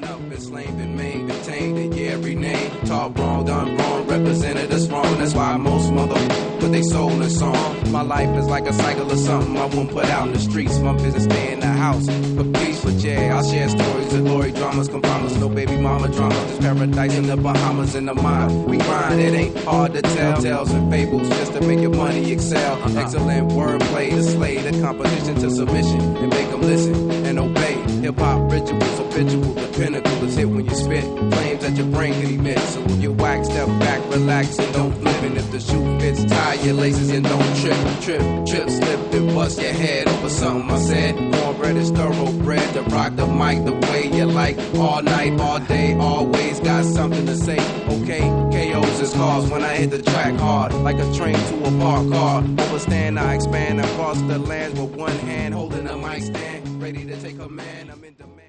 growing up, enslaved and maimed, detained, and yeah, renamed. Taught wrong, done wrong, represented us wrong. That's why most mother put their soul in song. My life is like a cycle of something I won't put out in the streets. My business stay in the house for peace, but yeah, I'll share stories of glory, dramas, compromise. No baby mama drama, just paradise in the Bahamas in the mind. We grind, it ain't hard to tell. Tales and fables just to make your money excel. Excellent wordplay to slay the competition to submission and make them listen and obey. Hip-hop rituals habitual, the pinnacle is hit when you spit. Flames that your brain can emit. So when you wax, step back, relax, and don't flip. And if the shoe fits, tie your laces and don't trip, slip and bust your head over something I said. Cornbread is thoroughbred to rock the mic the way you like. All night, all day, always got something to say. Okay, KOs is cause when I hit the track hard, like a train to a park car. Overstand, I expand across the land with one hand holding a mic stand, ready to take command. I'm in demand.